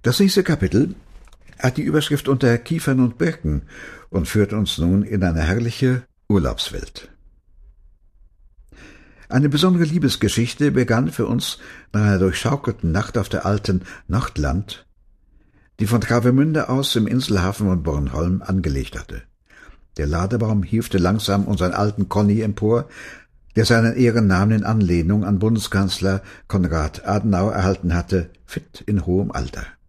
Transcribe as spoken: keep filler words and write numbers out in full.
Das nächste Kapitel hat die Überschrift unter Kiefern und Birken und führt uns nun in eine herrliche Urlaubswelt. Eine besondere Liebesgeschichte begann für uns nach einer durchschaukelten Nacht auf der alten Nordland, die von Travemünde aus im Inselhafen von Bornholm angelegt hatte. Der Ladebaum hiefte langsam unseren alten Conny empor, der seinen Ehrennamen in Anlehnung an Bundeskanzler Konrad Adenauer erhalten hatte, fit in hohem Alter.